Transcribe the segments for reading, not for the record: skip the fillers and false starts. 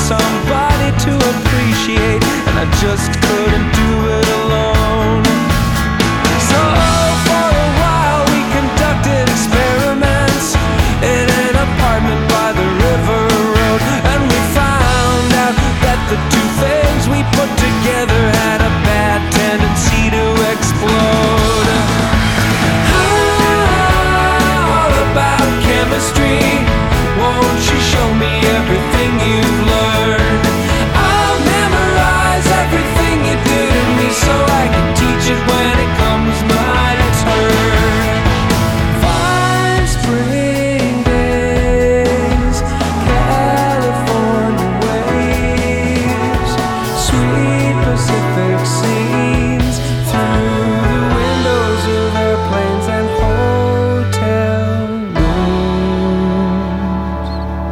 somebody to appreciate, and I just couldn't do it alone. So for a while we conducted experiments in an apartment by the river road, and we found out that the two things we put together had a bad tendency to explode. All about chemistry, won't you show me everything you've learned? I'll memorize everything you do to me so I can teach it when it comes my turn. 5 spring days, California waves, sweet Pacific scenes through the windows of airplanes and hotel rooms.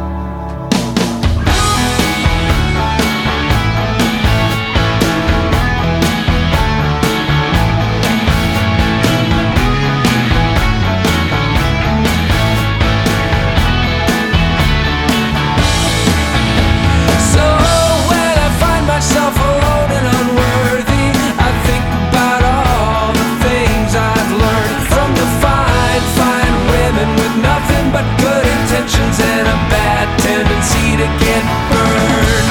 So when I find myself alone and unworthy, I think about all the things I've learned from the fine women with nothing but good intentions and a bad tendency to get burned.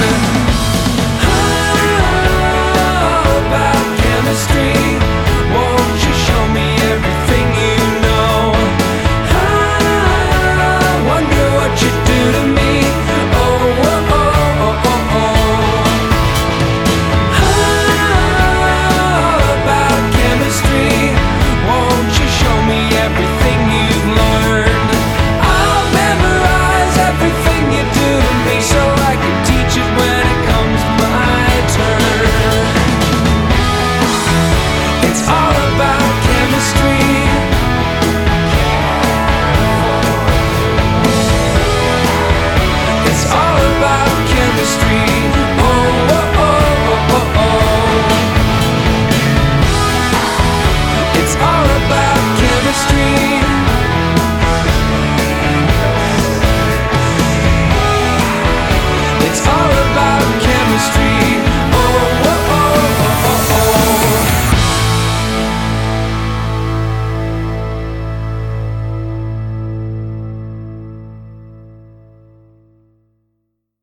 All about chemistry, won't you show me everything you know? I wonder what you do to me. Oh, oh, oh, oh, oh, oh. All about chemistry, won't you show me everything you've learned? I'll memorize everything you do to me so I can teach it when it comes my turn. It's all